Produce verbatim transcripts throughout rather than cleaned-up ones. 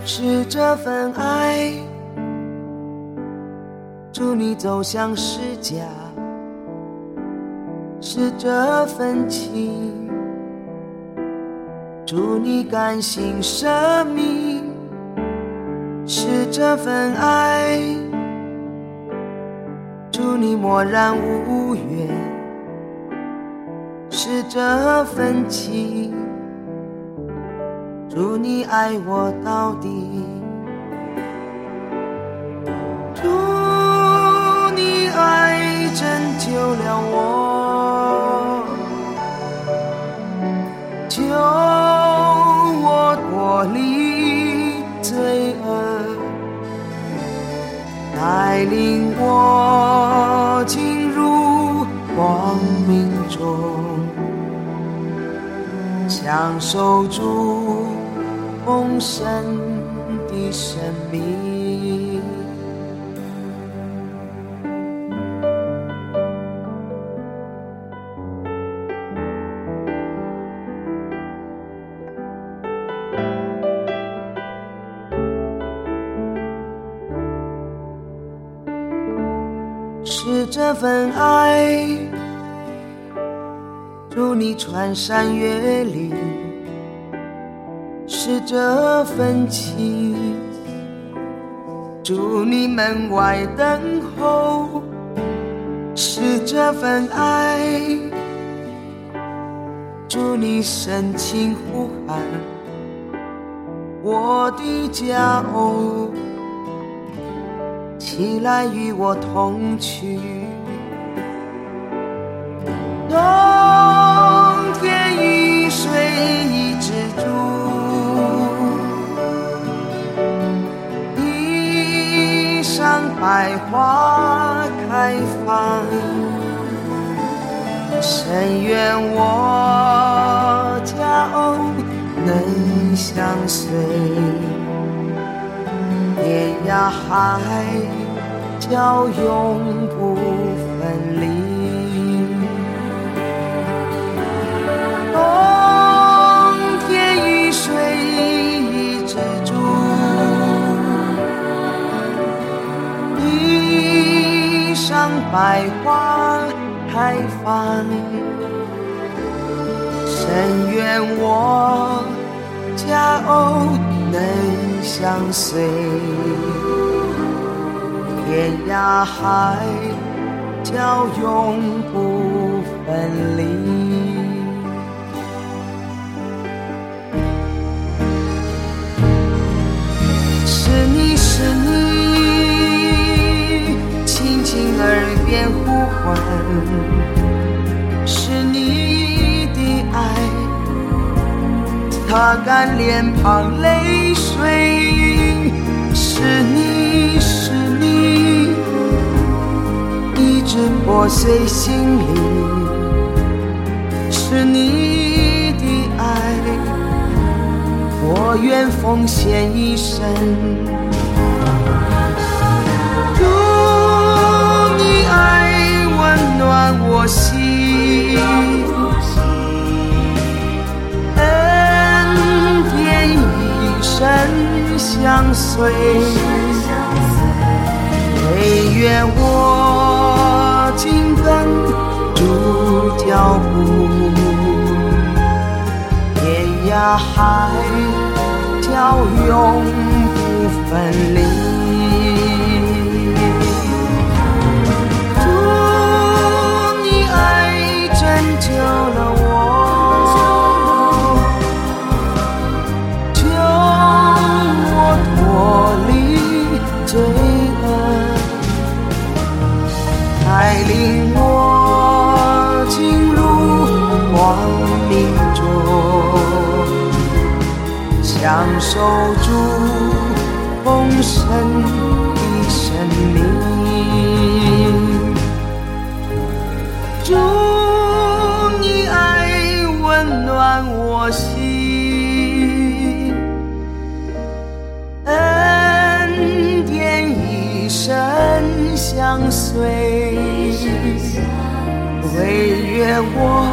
是这份爱，助你走向释迦；是这份情，助你甘心舍命；是这份爱，祝你默然无怨；是这份情，祝你爱我到底；祝你爱拯救了我，救我脱离罪恶，带领我进入光明中，享受主丰盛的生命。是这份爱，祝你穿山越岭；是这份情，祝你门外等候；是这份爱，祝你深情呼喊我的佳偶，起来与我同去。冬天雨水已止住，地上百花开放，深愿我佳偶能相随，天涯海角永不分离。冬天雨水已止住，地上百花开放，深愿我佳偶能相随，天涯海角永不分离。是你是你轻轻耳边呼唤，是你的爱擦干脸庞泪水，是你是你医治破碎心灵，是你的爱我愿奉献一生。祝你爱温暖我心，恩典一生相随，唯愿我紧跟主脚步，天涯海角永不分离。祝你爱拯救了我，救我脱离罪恶，带领我进入光明中，享受主丰盛的生命。祝你爱温暖我心，恩典一生相随，唯愿我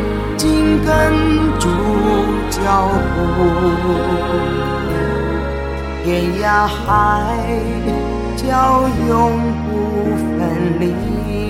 紧跟主脚步， 天涯海角永不分离。